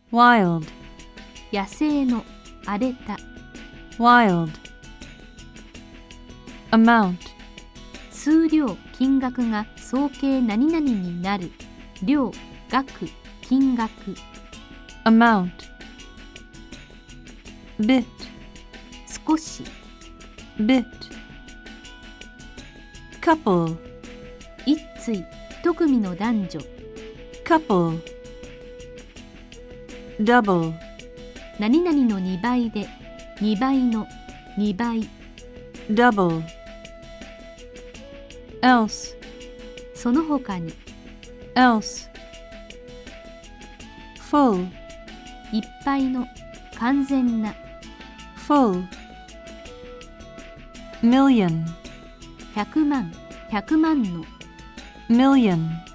wild, 野生の、荒れた。 wild. Amount, 数量、金額が総計何々になる。量、額、金額。 amount. Bit, 少し。 bit. Couple, 一対、一組の男女。 couple. Double, 何々の2倍で、2倍の、2倍。 double. Else, その他に。 else. Full, いっぱいの、完全な。 full. Million, 100万、100万の。 million.